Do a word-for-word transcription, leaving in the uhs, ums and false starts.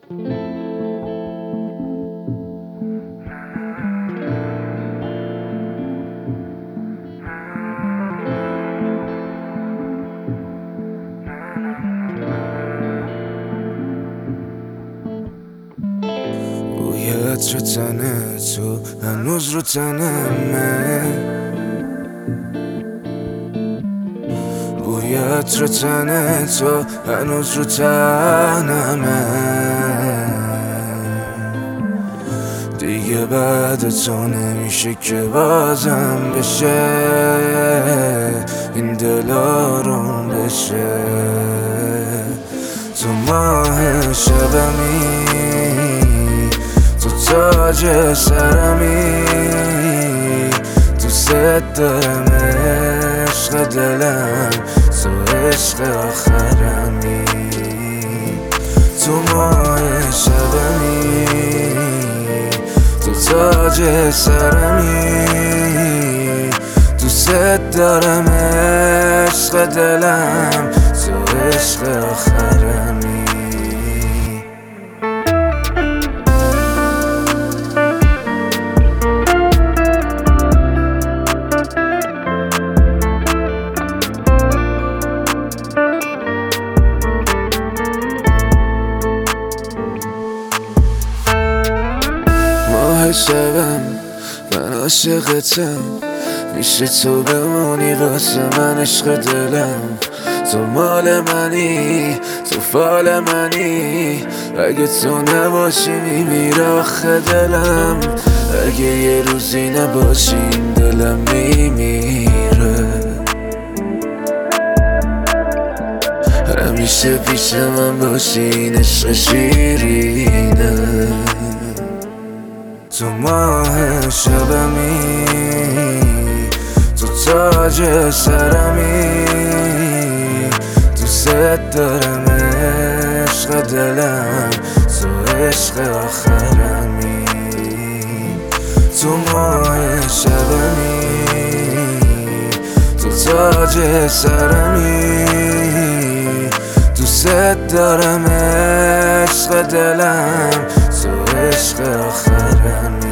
بوی عطر تن تو هنوز رو تنمه، بوی عطر تن تو هنوز رو تنمه. دیگه بعد تو نمیشه که بازم بشه این دل آروم بشه. تو ماه شبمی، تو تاج سرمی، تو ست دارم عشق دلم، تو عشق آخرمی. تو ماه شبمی، تو تاج سرمی، تو ست دارم عشق دلم، تو عشق آخرمی. ماه شبم من عاشقتم، میشه تو بمونی واسه من عشق دلم. تو مال منی، تو فال منی، اگه تو نباشی میمیره آخه دلم. اگه یه روزی نباشی این دلم میمیره. همیشه پیش من باشی این عشق شیرینه. تو ماه شبمی، تو تاج سرمی، تو ست دارم عشق دلم، تو عشق آخرمی. تو ماه شبمی، تو تاج سرمی، تو ست دارم عشق دلم، تو عشق آخرمی.